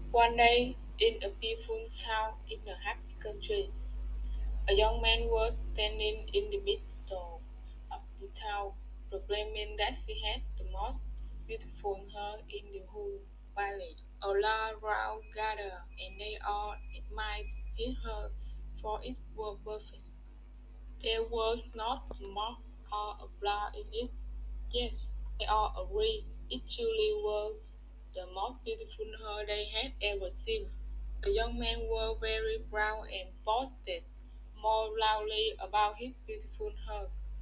One day, in a peaceful town in a happy country, a young man was standing in the middle of the town, proclaiming that he had the most beautiful hair in the whole valley. All around gathered, and they all admired his hair, for it was perfect. There was not a mark or a flaw in it. Yes, they all agreed it truly was the most beautiful hair they had ever seen. The young men were very proud and boasted more loudly about his beautiful hair.